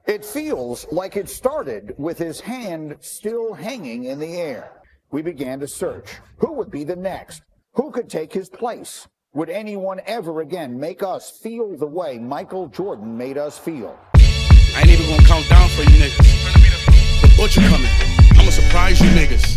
It feels like it started with his hand still hanging in the air. We began to search. Who would be the next? Who could take his place? Would anyone ever again make us feel the way Michael Jordan made us feel? I ain't even gonna count down for you niggas. The butcher coming. I'ma surprise you niggas.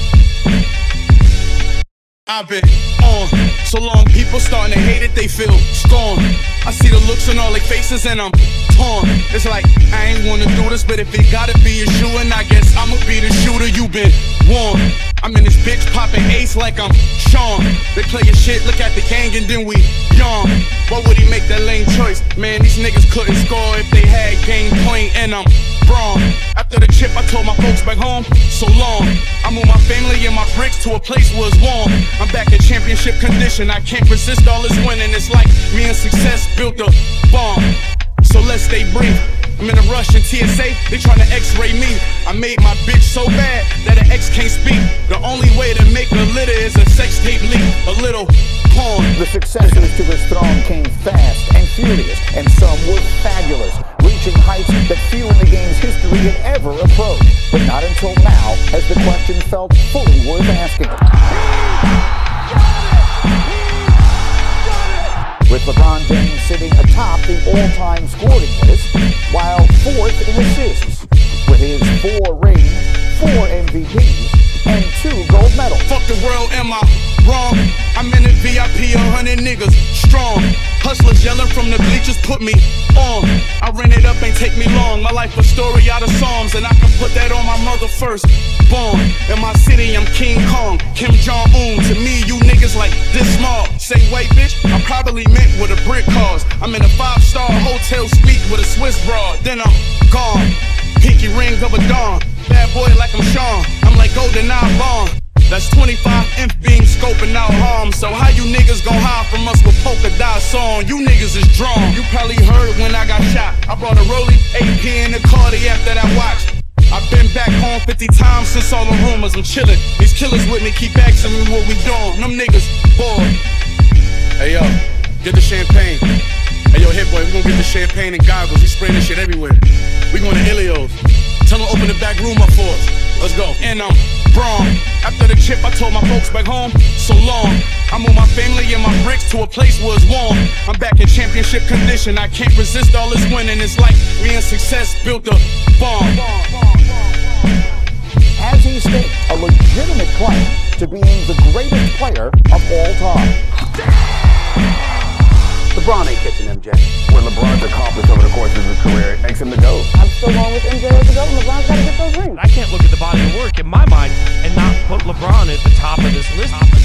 I've been on so long, people starting to hate it, they feel scorn. I see the looks on all their faces and I'm torn. It's like, I ain't wanna do this, but if it gotta be a shoe, and I guess I'ma be the shooter, you been warned. I'm in this bitch popping ace like I'm Sean. They play your shit, look at the gang and then we yawn. Why would he make that lame choice? Man, these niggas couldn't score if they had game point and I'm brawn. After the chip, I told my folks back home, so long. I moved my family and my bricks to a place where it's warm. I'm back in championship condition, I can't resist all this winning. It's like me and success built a bomb. So let's stay brief. I'm in a rush in TSA, they tryna x-ray me. I made my bitch so bad that an ex can't speak. The only way to make a litter is a sex tape leak, a little porn. The successors to his throne came fast and furious, and some were fabulous, reaching heights that few in the game's history had ever approached. But not until now has the question felt fully worth asking. With LeBron James sitting atop the all-time scoring list, while fourth in assists, with his 4 rings, 4 MVPs, and 2 gold medals. Fuck the world, am I wrong? I'm in the VIP, 100 niggas strong. Hustlers yelling from the bleachers, put me on. I ran it up, ain't take me long. My life a story out of Psalms, and I can put that on my mother first born. In my city, I'm King Kong, Kim Jong-un. To me, you niggas like this small. Say wait, bitch, I probably meant what a brick cost. I'm in a 5-star hotel suite with a Swiss broad, then I'm gone. Pinky ring of a dawn, bad boy like I'm Sean. I'm like GoldenEye Bond. That's 25 inch beam scoping out harm. So how you niggas gon' hide from us with polka dots on? You niggas is drawn. You probably heard when I got shot. I brought a Rollie AP in the Cartier after that watch. I've been back home 50 times since all the rumors. I'm chillin'. These killers with me keep asking me what we doing. Them niggas bored. Hey yo, get the champagne. Hey yo, hit boy, we gon' get the champagne and goggles. We spraying this shit everywhere. We going to Ilios. Tell them open the back room up for us. Let's go. And I'm brawn. After the chip, I told my folks back home, so long. I moved my family and my bricks to a place where it's warm. I'm back in championship condition. I can't resist all this winning. It's like me and success built a bomb. Has he staked a legitimate claim to being the greatest player of all time? LeBron ain't catching MJ. What LeBron's accomplished over the course of his career makes him the GOAT. I'm still going with MJ as the GOAT. LeBron's got to get those rings. I can't look at the body of work in my mind and not put LeBron at the top of this list.